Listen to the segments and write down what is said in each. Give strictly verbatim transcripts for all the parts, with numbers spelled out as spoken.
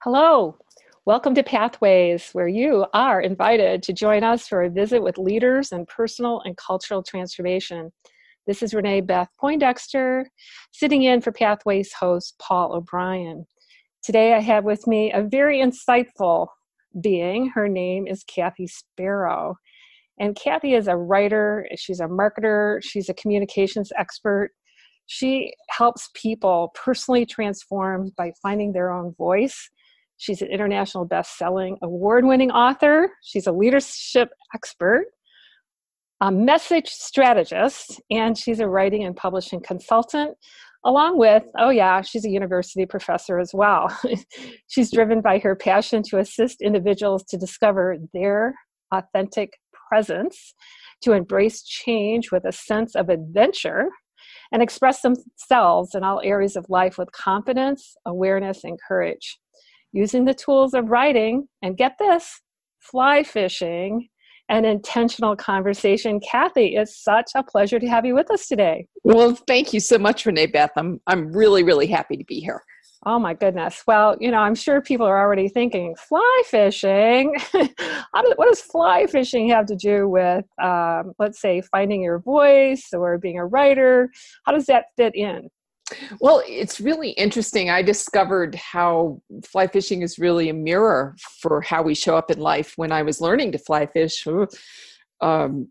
Hello, welcome to Pathways, where you are invited to join us for a visit with leaders in personal and cultural transformation. This is Renee Beth Poindexter, sitting in for Pathways host Paul O'Brien. Today I have with me a very insightful being. Her name is Kathy Sparrow. And Kathy is a writer, she's a marketer, she's a communications expert. She helps people personally transform by finding their own voice. She's an international best-selling, award-winning author. She's a leadership expert, a message strategist, and she's a writing and publishing consultant, along with, oh yeah, she's a university professor as well. She's driven by her passion to assist individuals to discover their authentic presence, to embrace change with a sense of adventure, and express themselves in all areas of life with confidence, awareness, and courage. Using the tools of writing, and get this, fly fishing, and intentional conversation. Kathy, it's such a pleasure to have you with us today. Well, thank you so much, Renee Beth. I'm I'm really, really happy to be here. Oh my goodness. Well, you know, I'm sure people are already thinking, fly fishing? How do, what does fly fishing have to do with, um, let's say, finding your voice or being a writer? How does that fit in? Well, it's really interesting. I discovered how fly fishing is really a mirror for how we show up in life when I was learning to fly fish. Um,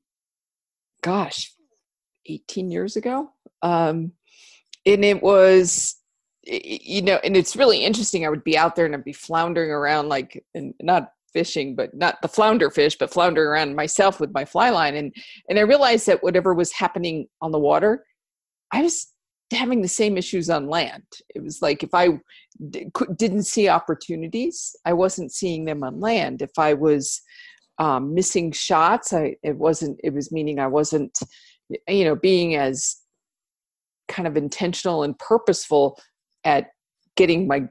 gosh, eighteen years ago. Um, and it was, you know, and it's really interesting. I would be out there and I'd be floundering around, like, and not fishing, but not the flounder fish, but floundering around myself with my fly line. And, and I realized that whatever was happening on the water, I was having the same issues on land. It was like, if I d- didn't see opportunities, I wasn't seeing them on land. If I was um, missing shots, I, it wasn't, it was meaning I wasn't, you know, being as kind of intentional and purposeful at getting my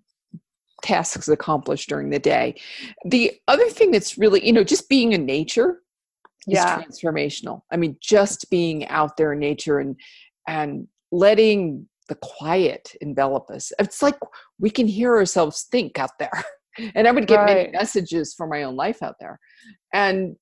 tasks accomplished during the day. The other thing that's really, you know, just being in nature is Yeah. transformational. I mean, just being out there in nature and, and letting the quiet envelop us. It's like we can hear ourselves think out there. And I would get Right. many messages for my own life out there. And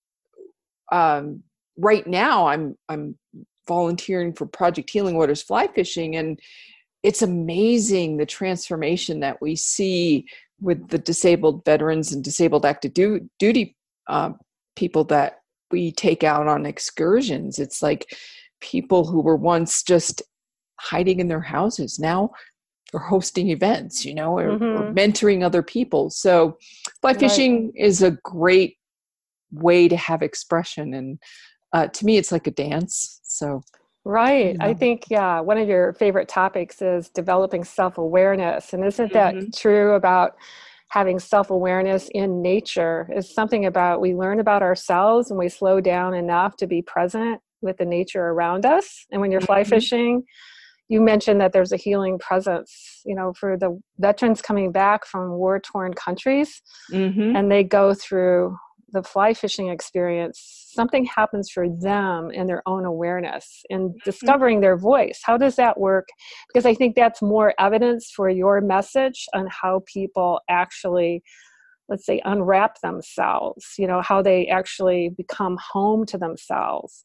um, right now I'm I'm volunteering for Project Healing Waters Fly Fishing, and it's amazing the transformation that we see with the disabled veterans and disabled active du- duty uh, people that we take out on excursions. It's like people who were once just hiding in their houses now are hosting events, you know, or, Mm-hmm. or mentoring other people. So fly Right. fishing is a great way to have expression. And uh, to me, it's like a dance. So, Right. you I know. think, yeah, one of your favorite topics is developing self-awareness. And isn't that Mm-hmm. true about having self-awareness in nature? It's something about we learn about ourselves and we slow down enough to be present with the nature around us. And when you're fly Mm-hmm. fishing, you mentioned that there's a healing presence, you know, for the veterans coming back from war-torn countries, Mm-hmm. and they go through the fly fishing experience. Something happens for them in their own awareness and discovering their voice. How does that work? Because I think that's more evidence for your message on how people actually, let's say, unwrap themselves, you know, how they actually become home to themselves.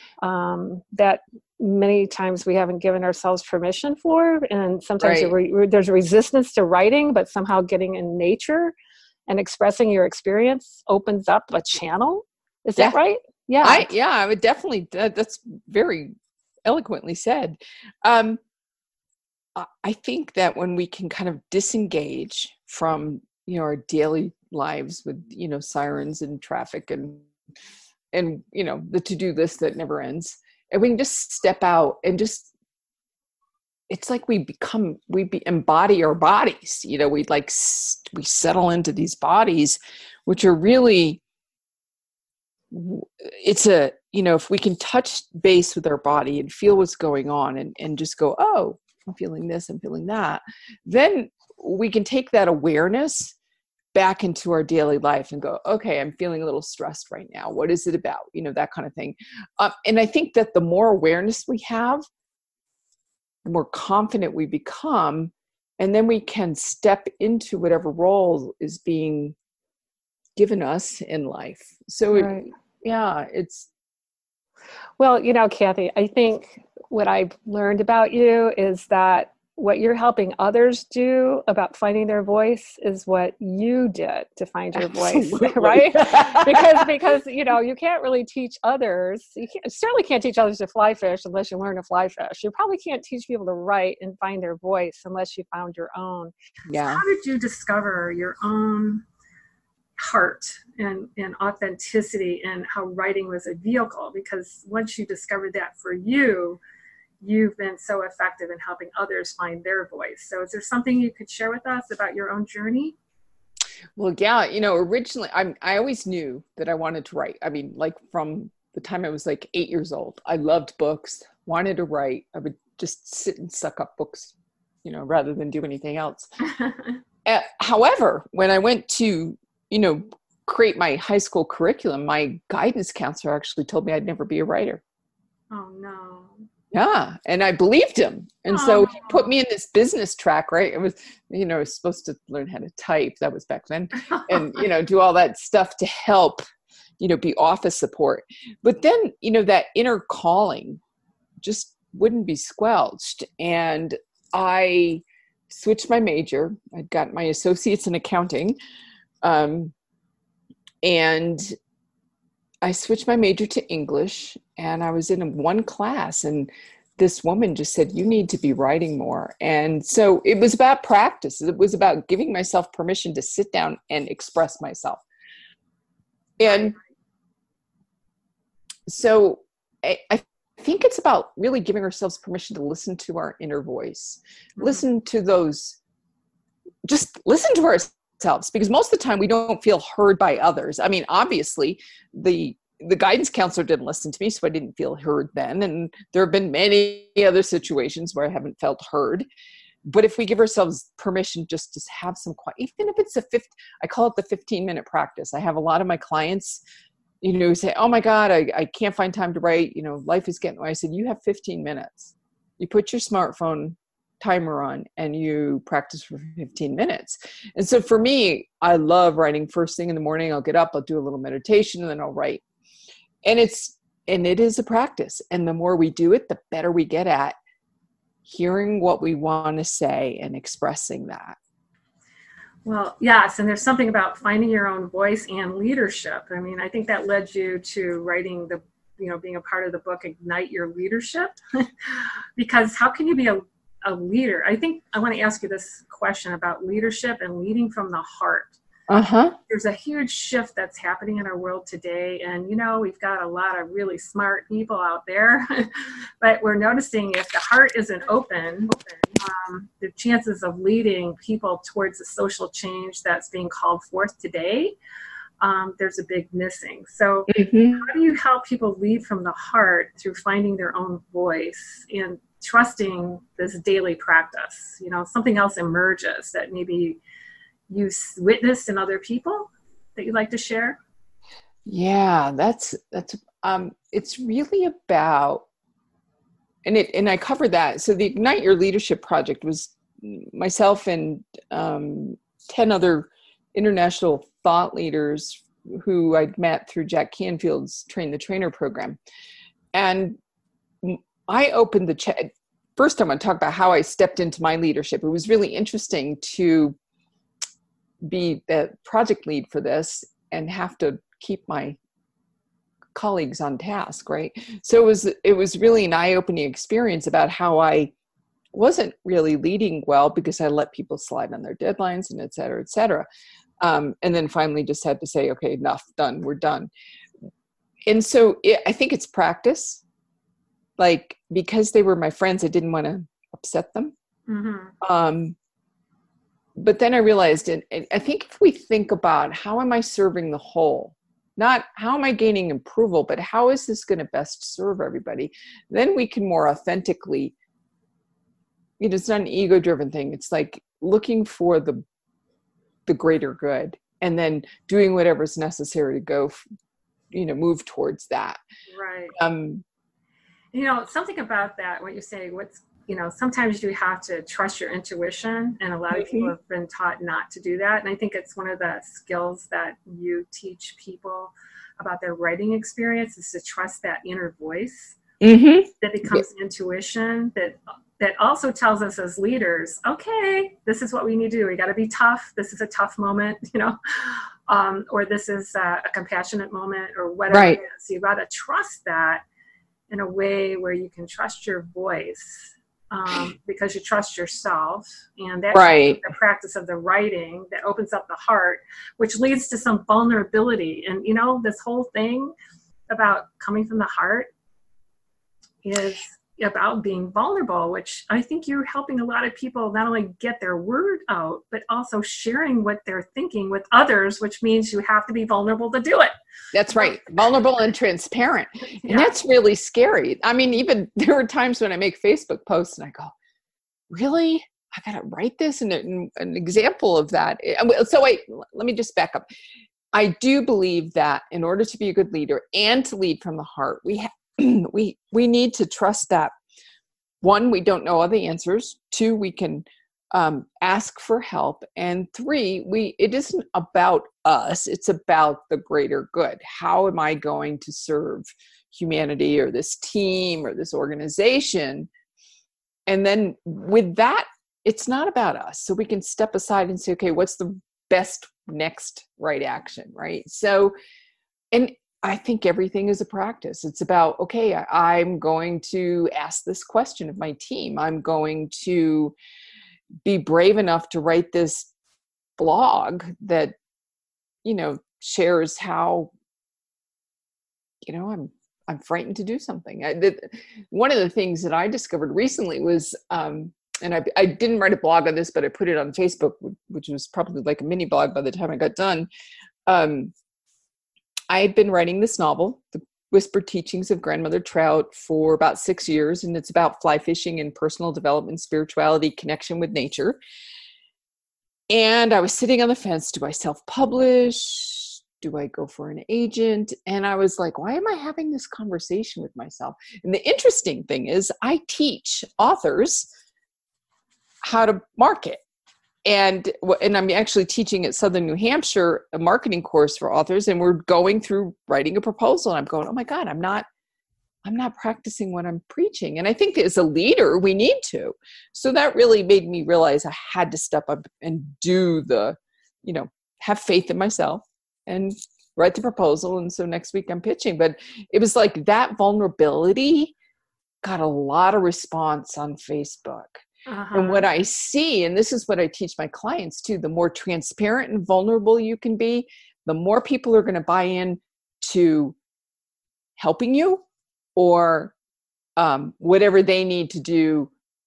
Um, that many times we haven't given ourselves permission for, and sometimes Right. re- there's resistance to writing, but somehow getting in nature and expressing your experience opens up a channel. Is Yeah. that right? Yeah. I, yeah, I would definitely, that, that's very eloquently said. Um, I- I think that when we can kind of disengage from, you know, our daily lives with, you know, sirens and traffic and, and, you know, the to-do list that never ends, and we can just step out and just, it's like we become, we be, embody our bodies, you know, we like, we settle into these bodies, which are really, it's a, you know, if we can touch base with our body and feel what's going on and, and just go, oh, I'm feeling this, I'm feeling that, then we can take that awareness back into our daily life and go, okay, I'm feeling a little stressed right now. What is it about? You know, that kind of thing. Um, and I think that the more awareness we have, the more confident we become, and then we can step into whatever role is being given us in life. So Right. it, yeah, it's, Well, you know, Kathy, I think what I've learned about you is that what you're helping others do about finding their voice is what you did to find your voice, absolutely. right? Because because you know, you can't really teach others. You can't, certainly can't teach others to fly fish unless you learn to fly fish. You probably can't teach people to write and find their voice unless you found your own. So Yeah. how did you discover your own heart and, and authenticity, and how writing was a vehicle? Because once you discovered that for you, you've been so effective in helping others find their voice. So is there something you could share with us about your own journey? Well, yeah, you know, originally I'm, I always knew that I wanted to write. I mean, like from the time I was like eight years old, I loved books, wanted to write. I would just sit and suck up books, you know, rather than do anything else. uh, however, when I went to, you know, create my high school curriculum, my guidance counselor actually told me I'd never be a writer. Oh, no. Yeah. And I believed him. And Oh. so he put me in this business track, right? It was, you know, I was supposed to learn how to type. That was back then. And, you know, do all that stuff to help, you know, be office support. But then, you know, that inner calling just wouldn't be squelched. And I switched my major. I'd got my associates in accounting. Um, and I switched my major to English, and I was in one class, and this woman just said, you need to be writing more. And so it was about practice. It was about giving myself permission to sit down and express myself. And so I, I think it's about really giving ourselves permission to listen to our inner voice, mm-hmm. listen to those, just listen to ourselves. Because most of the time we don't feel heard by others. I mean, obviously the the guidance counselor didn't listen to me, so I didn't feel heard then. And there have been many other situations where I haven't felt heard. But if we give ourselves permission just to have some quiet, even if it's a fifth, I call it the fifteen minute practice. I have a lot of my clients, you know, say, oh my God, I, I can't find time to write. You know, life is getting away. I said, you have fifteen minutes. You put your smartphone timer on and you practice for fifteen minutes. And so for me, I love writing first thing in the morning. I'll get up, I'll do a little meditation, and then I'll write. And it's, and it is a practice. And the more we do it, the better we get at hearing what we want to say and expressing that. Well, yes. And there's something about finding your own voice and leadership. I mean, I think that led you to writing the, you know, being a part of the book, Ignite Your Leadership, because how can you be a a leader? I think I want to ask you this question about leadership and leading from the heart. Uh-huh. There's a huge shift that's happening in our world today. And, you know, we've got a lot of really smart people out there, but we're noticing if the heart isn't open, um, the chances of leading people towards the social change that's being called forth today, um, there's a big missing. So mm-hmm. how do you help people lead from the heart through finding their own voice and trusting this daily practice? You know, something else emerges that maybe you witnessed in other people that you'd like to share? Yeah, that's, that's, um, it's really about, and it, and I covered that. So the Ignite Your Leadership project was myself and, um, ten other international thought leaders who I'd met through Jack Canfield's Train the Trainer program. And I opened the chat. First, I want to talk about how I stepped into my leadership. It was really interesting to be the project lead for this and have to keep my colleagues on task, right? So it was, it was really an eye-opening experience about how I wasn't really leading well because I let people slide on their deadlines and et cetera, et cetera. Um, and then finally just had to say, okay, enough, done, we're done. And so it, I think it's practice. Like, because they were my friends, I didn't want to upset them. Mm-hmm. Um, but then I realized, and, and I think if we think about how am I serving the whole, not how am I gaining approval, but how is this going to best serve everybody? Then we can more authentically, you know, it's not an ego-driven thing. It's like looking for the the greater good and then doing whatever's necessary to go, you know, move towards that. Right. Um, You know, something about that, what you say, what's, you know, sometimes you have to trust your intuition, and a lot of people have been taught not to do that. And I think it's one of the skills that you teach people about their writing experience is to trust that inner voice mm-hmm. that becomes yeah. intuition that that also tells us as leaders, okay, this is what we need to do. We got to be tough. This is a tough moment, you know, um, or this is a, a compassionate moment or whatever right. it is. So you got to trust that in a way where you can trust your voice um, because you trust yourself. And that's right. the practice of the writing that opens up the heart, which leads to some vulnerability. And, you know, this whole thing about coming from the heart is about being vulnerable, which I think you're helping a lot of people not only get their word out, but also sharing what they're thinking with others, which means you have to be vulnerable to do it. That's right. Vulnerable and transparent. And yeah. that's really scary. I mean, even there are times when I make Facebook posts and I go, really? I got to write this? And an, an example of that. So wait, let me just back up. I do believe that in order to be a good leader and to lead from the heart, we have we we need to trust that, one, we don't know all the answers. Two, we can um, ask for help. And three, we it isn't about us. It's about the greater good. How am I going to serve humanity or this team or this organization? And then with that, it's not about us. So we can step aside and say, okay, what's the best next right action, right? So, and I think everything is a practice. It's about, okay, I, I'm going to ask this question of my team. I'm going to be brave enough to write this blog that, you know, shares how, you know, I'm, I'm frightened to do something. I, the, one of the things that I discovered recently was, um, and I, I didn't write a blog on this, but I put it on Facebook, which was probably like a mini blog by the time I got done. Um, I had been writing this novel, The Whispered Teachings of Grandmother Trout, for about six years, and it's about fly fishing and personal development, spirituality, connection with nature. And I was sitting on the fence. Do I self-publish? Do I go for an agent? And I was like, why am I having this conversation with myself? And the interesting thing is I teach authors how to market. And and I'm actually teaching at Southern New Hampshire a marketing course for authors, and we're going through writing a proposal. And I'm going, oh my God, I'm not, I'm not practicing what I'm preaching. And I think as a leader, we need to. So that really made me realize I had to step up and do the, you know, have faith in myself and write the proposal. And so next week I'm pitching. But it was like that vulnerability got a lot of response on Facebook. Uh-huh. And what I see, and this is what I teach my clients too, the more transparent and vulnerable you can be, the more people are going to buy in to helping you or um, whatever they need to do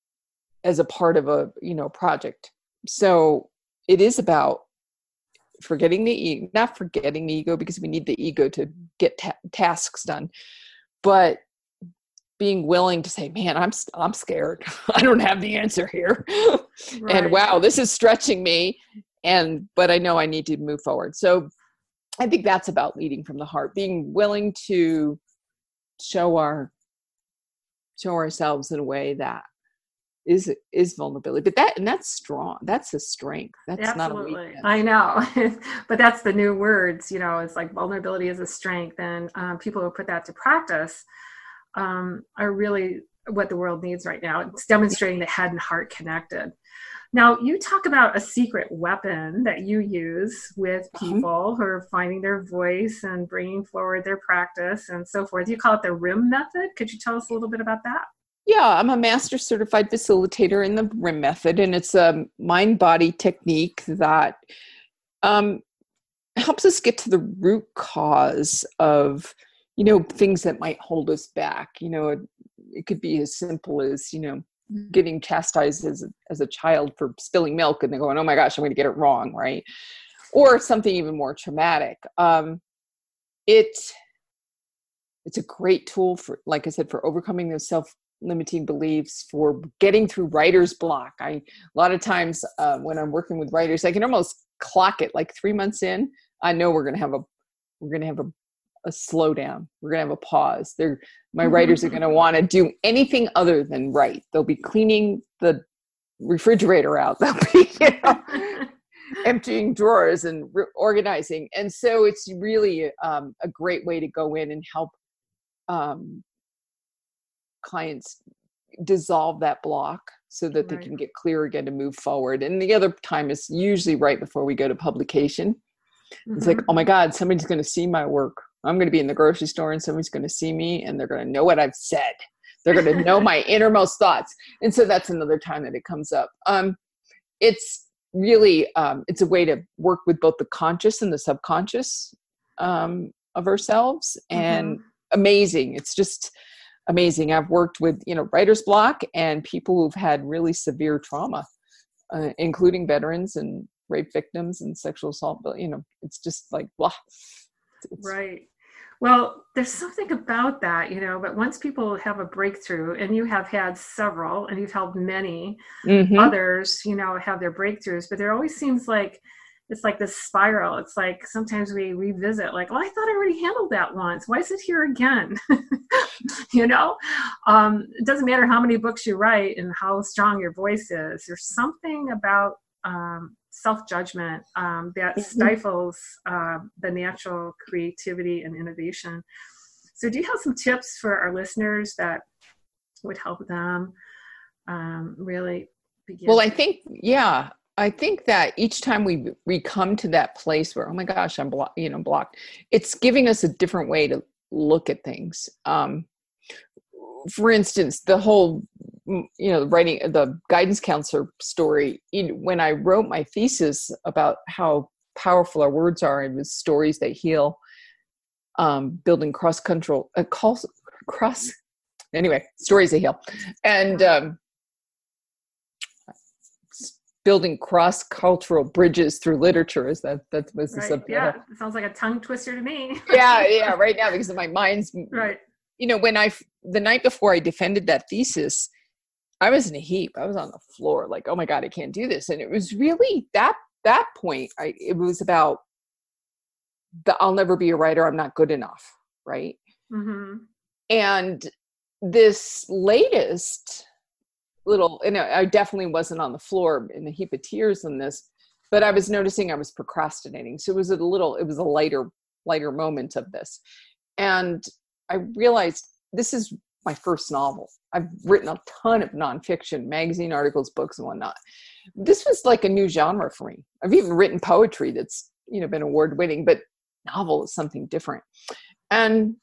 as a part of a, you know, project. So it is about forgetting the ego, not forgetting the ego because we need the ego to get ta- tasks done, but being willing to say, man, I'm, I'm scared. I don't have the answer here. Right. And wow, this is stretching me. And, but I know I need to move forward. So I think that's about leading from the heart, being willing to show our, show ourselves in a way that is, is vulnerability, but that, and that's strong. That's a strength. That's Absolutely. Not a weakness. I know, but that's the new words, you know, it's like vulnerability is a strength, and um, people who put that to practice um, are really what the world needs right now. It's demonstrating the head and heart connected. Now, you talk about a secret weapon that you use with people who are finding their voice and bringing forward their practice and so forth. You call it the R I M method. Could you tell us a little bit about that? Yeah, I'm a master certified facilitator in the R I M method, and it's a mind-body technique that um, helps us get to the root cause of, you know, things that might hold us back. You know, it, it could be as simple as, you know, getting chastised as a, as a child for spilling milk and they're going, oh my gosh, I'm going to get it wrong, right? Or something even more traumatic. Um, it, it's a great tool for, like I said, for overcoming those self-limiting beliefs, for getting through writer's block. I, a lot of times uh, when I'm working with writers, I can almost clock it like three months in. I know we're going to have a, we're going to have a, a slowdown. We're going to have a pause. They're, my writers are going to want to do anything other than write. They'll be cleaning the refrigerator out. They'll be, you know, emptying drawers and re- organizing. And so it's really um, a great way to go in and help um, clients dissolve that block so that they Right. can get clear again to move forward. And the other time is usually right before we go to publication. Mm-hmm. It's like, oh my God, somebody's going to see my work. I'm going to be in the grocery store and somebody's going to see me and they're going to know what I've said. They're going to know my innermost thoughts. And so that's another time that it comes up. Um, it's really, um, it's a way to work with both the conscious and the subconscious um, of ourselves. And mm-hmm. amazing. It's just amazing. I've worked with, you know, writer's block and people who've had really severe trauma, uh, including veterans and rape victims and sexual assault. But, you know, it's just like, blah. It's, right. Well, there's something about that, you know, but once people have a breakthrough, and you have had several and you've helped many mm-hmm. others, you know, have their breakthroughs, but there always seems like it's like this spiral. It's like sometimes we revisit like, oh, I thought I already handled that once. Why is it here again? you know, um, it doesn't matter how many books you write and how strong your voice is. There's something about um, self-judgment um, that stifles uh, the natural creativity and innovation. So do you have some tips for our listeners that would help them um, really begin? Well, I think, yeah, I think that each time we we come to that place where, oh my gosh, I'm blo- you know, blocked, it's giving us a different way to look at things. Um, for instance, the whole, you know, writing the guidance counselor story, you know, when I wrote my thesis about how powerful our words are, it was stories that heal, um, building cross control, uh, cross, cross, anyway, stories that heal, and um, building cross-cultural bridges through literature. Is that that was the right. subtitle? Yeah, it sounds like a tongue twister to me. yeah, yeah, right now because my mind's right. You know, when I the night before I defended that thesis, I was in a heap. I was on the floor, like, oh my God, I can't do this. And it was really that that point. I it was about the I'll never be a writer. I'm not good enough, right? Mm-hmm. And this latest little, and I definitely wasn't on the floor in a heap of tears in this, but I was noticing I was procrastinating. So it was a little, it was a lighter, lighter moment of this. And I realized this is my first novel. I've written a ton of nonfiction, magazine articles, books, and whatnot. This was like a new genre for me. I've even written poetry that's, you know, been award winning, but novel is something different. And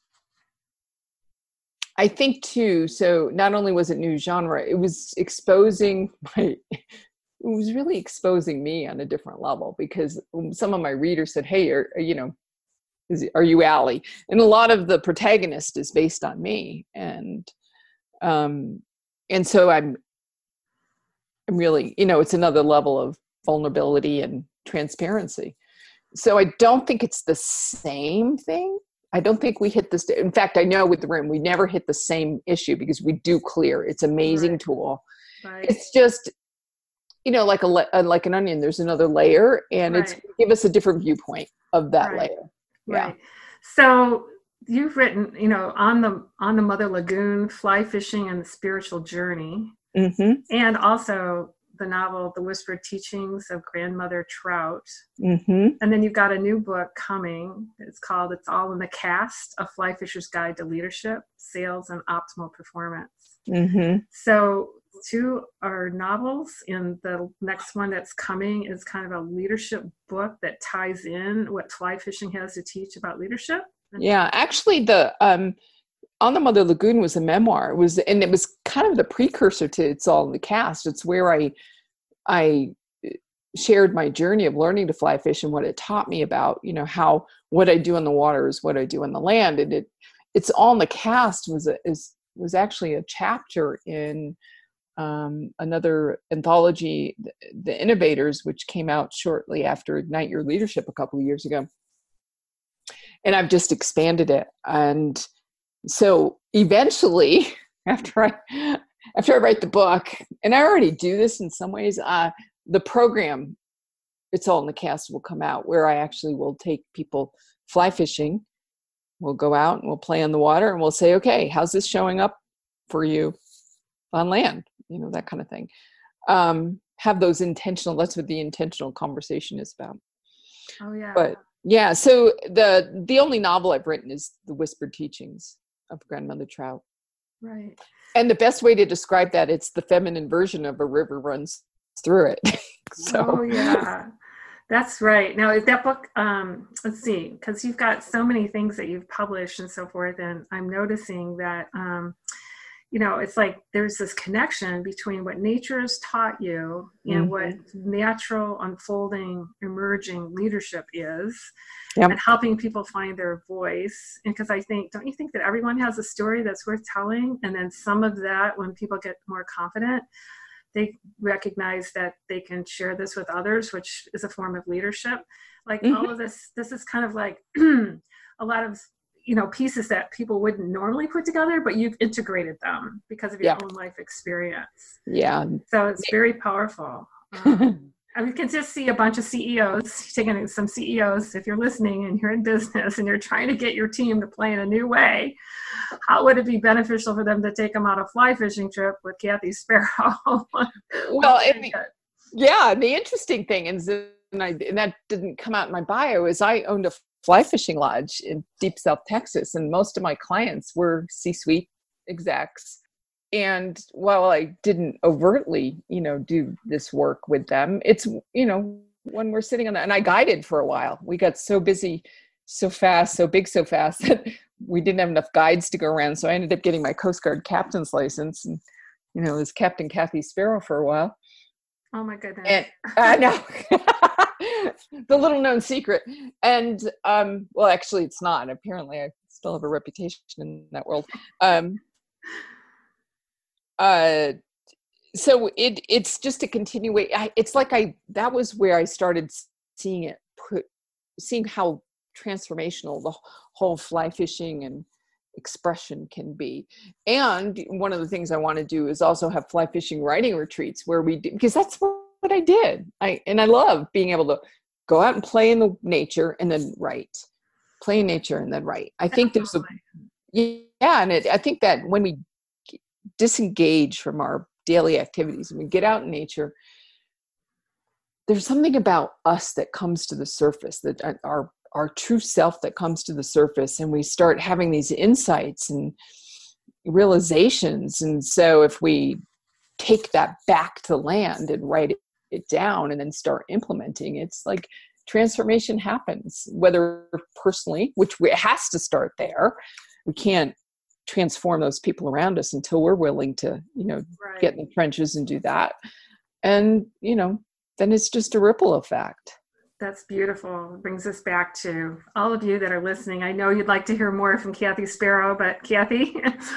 I think too, so not only was it new genre, it was exposing my, it was really exposing me on a different level, because some of my readers said, hey, are, you know, is, are you Allie? And a lot of the protagonist is based on me. And, um, and so I'm, I'm really, you know, it's another level of vulnerability and transparency. So I don't think it's the same thing. I don't think we hit this. In fact, I know with the room, we never hit the same issue because we do clear. It's an amazing right. tool. Right. It's just, you know, like a like an onion, there's another layer, and right. it's give us a different viewpoint of that right. layer. Right. Yeah. So you've written, you know, on the on the Mother Lagoon, Fly Fishing and the Spiritual Journey, mm-hmm. and also the novel, The Whispered Teachings of Grandmother Trout. Mm-hmm. And then you've got a new book coming. It's called It's All in the Cast, A Fly Fisher's Guide to Leadership, Sales, and Optimal Performance. Mm-hmm. So two are novels, and the next one that's coming is kind of a leadership book that ties in what fly fishing has to teach about leadership. Yeah, actually the um, On the Mother Lagoon was a memoir. It was, and it was kind of the precursor to It's All in the Cast. It's where I I shared my journey of learning to fly fish and what it taught me about, you know, how what I do in the water is what I do on the land. And it It's All in the Cast was a, is was actually a chapter in um, another anthology, The Innovators, which came out shortly after Ignite Your Leadership a couple of years ago. And I've just expanded it. And so eventually, after I after I write the book, and I already do this in some ways, uh, the program, It's All in the Cast, will come out, where I actually will take people fly fishing we'll go out and we'll play on the water and we'll say, okay, how's this showing up for you on land? You know, that kind of thing. Um, have those intentional, that's what the intentional conversation is about. Oh yeah. But yeah, so the the only novel I've written is The Whispered Teachings of Grandmother Trout. Right. And the best way to describe that, it's the feminine version of a river runs through it. So. Oh yeah, that's right. Now is that book, um, let's see, because you've got so many things that you've published and so forth, and I'm noticing that, um, you know, it's like there's this connection between what nature has taught you and mm-hmm. what natural unfolding, emerging leadership is, yep. and helping people find their voice. And because I think, don't you think that everyone has a story that's worth telling? And then some of that, when people get more confident, they recognize that they can share this with others, which is a form of leadership. Like mm-hmm. all of this, this is kind of like a lot of, you know, pieces that people wouldn't normally put together, but you've integrated them because of your yeah. own life experience. Yeah. So it's very powerful. Um, I mean, you can just see a bunch of C E Os, taking some C E Os, if you're listening and you're in business and you're trying to get your team to play in a new way, how would it be beneficial for them to take them on a fly fishing trip with Kathy Sparrow? Well, and the, yeah, and the interesting thing is, and, I, and that didn't come out in my bio, is I owned a fly fishing lodge in deep South Texas, and most of my clients were C-suite execs. And while I didn't overtly, you know, do this work with them, it's, you know, when we're sitting on that, and I guided for a while, we got so busy, so fast, so big, so fast that we didn't have enough guides to go around. So I ended up getting my Coast Guard captain's license, and, you know, it was Captain Kathy Sparrow for a while. Oh my goodness. And I know. The little known secret. And, um, well, actually it's not. Apparently I still have a reputation in that world. Um, uh, so it, it's just a continuation. It's like I, that was where I started seeing it, put, seeing how transformational the whole fly fishing and expression can be. And one of the things I want to do is also have fly fishing writing retreats where we do, because that's what I did. I, and I love being able to go out and play in the nature and then write, play in nature and then write. I think there's a, yeah. And it, I think that when we disengage from our daily activities and we get out in nature, there's something about us that comes to the surface, that our our true self that comes to the surface, and we start having these insights and realizations. And so if we take that back to land and write it, it down and then start implementing, it's like transformation happens, whether personally, which it has to start there. We can't transform those people around us until we're willing to, you know, right. get in the trenches and do that. And, you know, then it's just a ripple effect. That's beautiful. It brings us back to all of you that are listening. I know you'd like to hear more from Kathy Sparrow, but Kathy,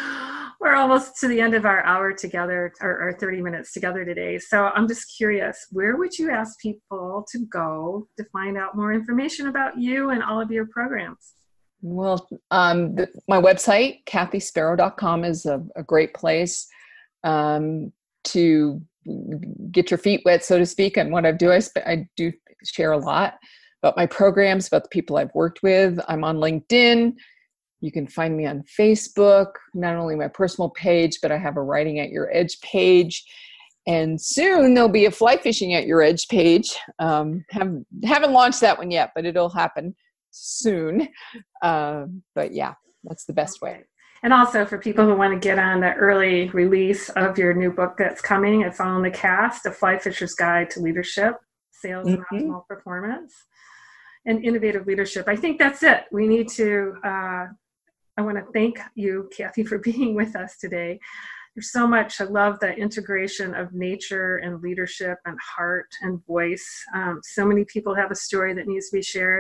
we're almost to the end of our hour together, or, or thirty minutes together today. So I'm just curious, where would you ask people to go to find out more information about you and all of your programs? Well, um, the, my website, kathy sparrow dot com, is a, a great place um, to get your feet wet, so to speak, on what I do. I, sp- I do share a lot about my programs, about the people I've worked with. I'm on LinkedIn. You can find me on Facebook, not only my personal page, but I have a Writing at Your Edge page. And soon there'll be a Fly Fishing at Your Edge page. Um, haven't, haven't launched that one yet, but it'll happen soon. Uh, but yeah, that's the best way. And also for people who want to get on the early release of your new book that's coming, it's on the cast, A Fly Fisher's Guide to Leadership, Sales mm-hmm. and Optimal Performance, and Innovative Leadership. I think that's it. We need to, uh, I want to thank you, Kathy, for being with us today. There's so much. I love the integration of nature and leadership and heart and voice. Um, so many people have a story that needs to be shared.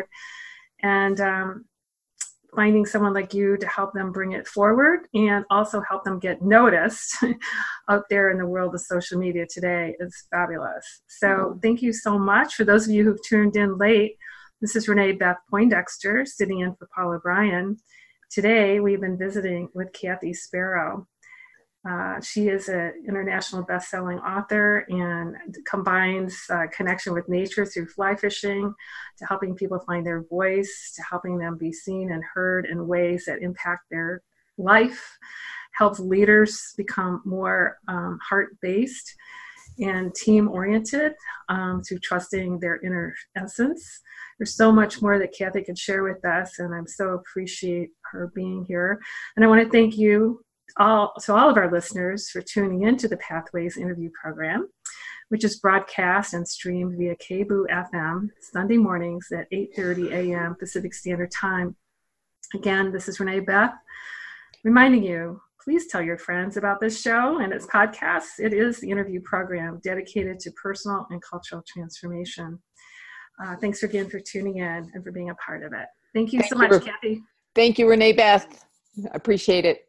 And um, finding someone like you to help them bring it forward and also help them get noticed out there in the world of social media today is fabulous. So thank you so much. For those of you who've tuned in late, this is Renee Beth Poindexter sitting in for Paul O'Brien. Today, we've been visiting with Kathy Sparrow. Uh, she is an international best-selling author and combines uh, connection with nature through fly fishing to helping people find their voice, to helping them be seen and heard in ways that impact their life, helps leaders become more um, heart-based and team-oriented um, through trusting their inner essence. There's so much more that Kathy could share with us, and I'm so appreciate her being here. And I want to thank you all, to all of our listeners for tuning into the Pathways interview program, which is broadcast and streamed via K B O O F M Sunday mornings at eight thirty a.m. Pacific Standard Time. Again, this is Renee Beth, reminding you, please tell your friends about this show and its podcasts. It is the interview program dedicated to personal and cultural transformation. Uh, thanks again for tuning in and for being a part of it. Thank you Thank so much, you. Kathy. Thank you, Renee Beth. I appreciate it.